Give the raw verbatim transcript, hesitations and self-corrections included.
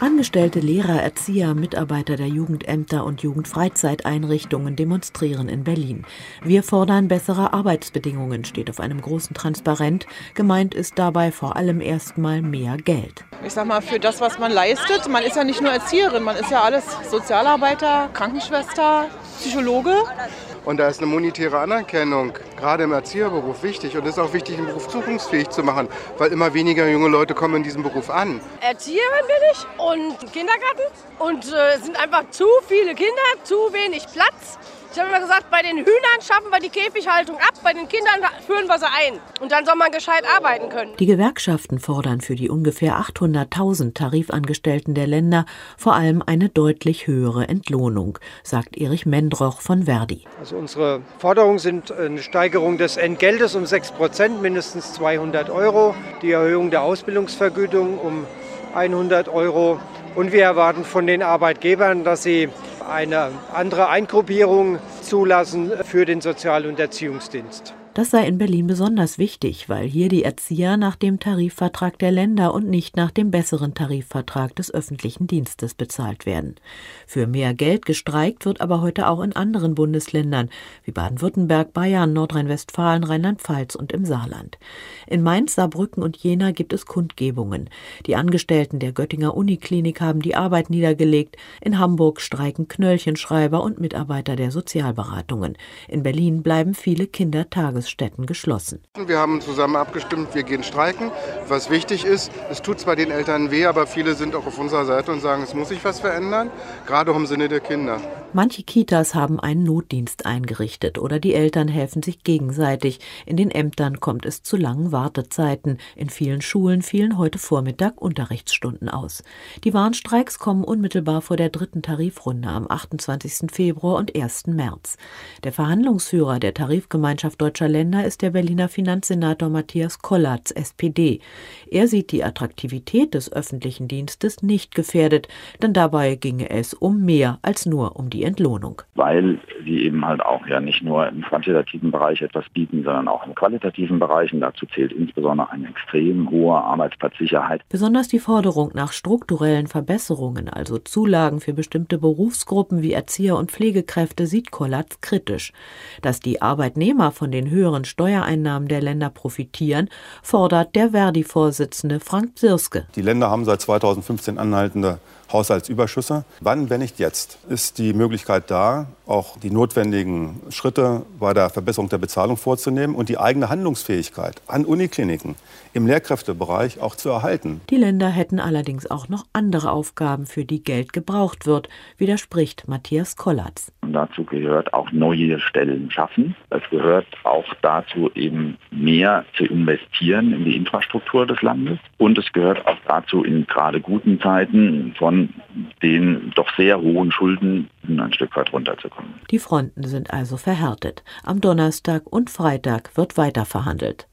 Angestellte Lehrer, Erzieher, Mitarbeiter der Jugendämter und Jugendfreizeiteinrichtungen demonstrieren in Berlin. Wir fordern bessere Arbeitsbedingungen, steht auf einem großen Transparent. Gemeint ist dabei vor allem erstmal mehr Geld. Ich sag mal, für das, was man leistet, man ist ja nicht nur Erzieherin, man ist ja alles Sozialarbeiter, Krankenschwester, Psychologe. Und da ist eine monetäre Anerkennung, gerade im Erzieherberuf, wichtig. Und es ist auch wichtig, den Beruf zukunftsfähig zu machen, weil immer weniger junge Leute kommen in diesem Beruf an. Erzieherin bin ich und Kindergarten. Und äh, es sind einfach zu viele Kinder, zu wenig Platz. Ich habe immer gesagt, bei den Hühnern schaffen wir die Käfighaltung ab, bei den Kindern führen wir sie ein. Und dann soll man gescheit arbeiten können. Die Gewerkschaften fordern für die ungefähr achthunderttausend Tarifangestellten der Länder vor allem eine deutlich höhere Entlohnung, sagt Erich Mendroch von Verdi. Also unsere Forderungen sind eine Steigerung des Entgeltes um sechs Prozent, mindestens zweihundert Euro, die Erhöhung der Ausbildungsvergütung um hundert Euro. Und wir erwarten von den Arbeitgebern, dass sie eine andere Eingruppierung zulassen für den Sozial- und Erziehungsdienst. Das sei in Berlin besonders wichtig, weil hier die Erzieher nach dem Tarifvertrag der Länder und nicht nach dem besseren Tarifvertrag des öffentlichen Dienstes bezahlt werden. Für mehr Geld gestreikt wird aber heute auch in anderen Bundesländern, wie Baden-Württemberg, Bayern, Nordrhein-Westfalen, Rheinland-Pfalz und im Saarland. In Mainz, Saarbrücken und Jena gibt es Kundgebungen. Die Angestellten der Göttinger Uniklinik haben die Arbeit niedergelegt. In Hamburg streiken Knöllchenschreiber und Mitarbeiter der Sozialberatungen. In Berlin bleiben viele Kindertagesstätten geschlossen. Wir haben zusammen abgestimmt, wir gehen streiken. Was wichtig ist, es tut zwar den Eltern weh, aber viele sind auch auf unserer Seite und sagen, es muss sich was verändern, gerade auch im Sinne der Kinder. Manche Kitas haben einen Notdienst eingerichtet oder die Eltern helfen sich gegenseitig. In den Ämtern kommt es zu langen Wartezeiten. In vielen Schulen fielen heute Vormittag Unterrichtsstunden aus. Die Warnstreiks kommen unmittelbar vor der dritten Tarifrunde am achtundzwanzigsten Februar und ersten März. Der Verhandlungsführer der Tarifgemeinschaft Deutscher Länder ist der Berliner Finanzsenator Matthias Kollatz, S P D. Er sieht die Attraktivität des öffentlichen Dienstes nicht gefährdet, denn dabei ginge es um mehr als nur um die Entlohnung. Weil sie eben halt auch ja nicht nur im quantitativen Bereich etwas bieten, sondern auch im qualitativen Bereich. Und dazu zählt insbesondere eine extrem hohe Arbeitsplatzsicherheit. Besonders die Forderung nach strukturellen Verbesserungen, also Zulagen für bestimmte Berufsgruppen wie Erzieher und Pflegekräfte, sieht Kollatz kritisch. Dass die Arbeitnehmer von den höheren Steuereinnahmen der Länder profitieren, fordert der Verdi-Vorsitzende Frank Sirske. Die Länder haben seit zweitausendfünfzehn anhaltende Haushaltsüberschüsse. Wann, wenn nicht jetzt, ist die Möglichkeit da, auch die notwendigen Schritte bei der Verbesserung der Bezahlung vorzunehmen und die eigene Handlungsfähigkeit an Unikliniken im Lehrkräftebereich auch zu erhalten. Die Länder hätten allerdings auch noch andere Aufgaben, für die Geld gebraucht wird, widerspricht Matthias Kollatz. Und dazu gehört auch neue Stellen schaffen. Es gehört auch dazu, eben mehr zu investieren in die Infrastruktur des Landes. Und es gehört auch dazu, in gerade guten Zeiten von den doch sehr hohen Schulden ein Stück weit runterzukommen. Die Fronten sind also verhärtet. Am Donnerstag und Freitag wird weiter verhandelt.